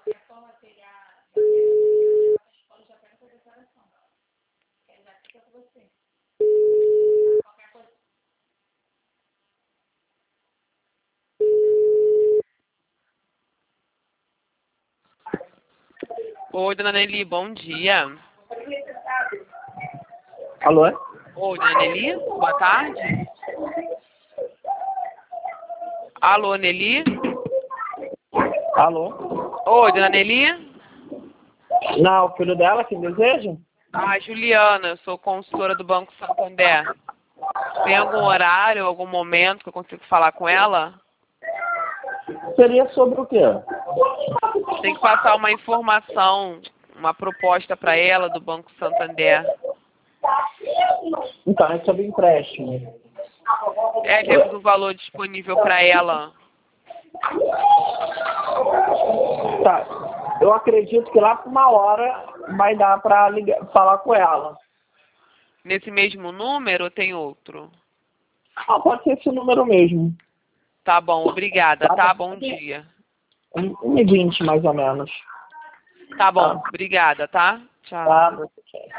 Oi, dona Nelly, bom dia. Alô? Oi, dona Nelly, boa tarde. Alô, Nelly? Alô? Oi, dona Nelly? Não, o filho dela que deseja? Ah, Juliana, eu sou consultora do Banco Santander. Tem algum horário, algum momento que eu consigo falar com ela? Seria sobre o quê? Tem que passar uma informação, uma proposta para ela do Banco Santander. Então, é sobre empréstimo. Temos um valor disponível para ela. Tá. Eu acredito que lá por 1 hora vai dar pra falar com ela. Nesse mesmo número ou tem outro? Ah, pode ser esse número mesmo. Tá bom, obrigada, tá? Bom dia. 1h20 mais ou menos. Tá bom, obrigada, tá? Tchau. Tá?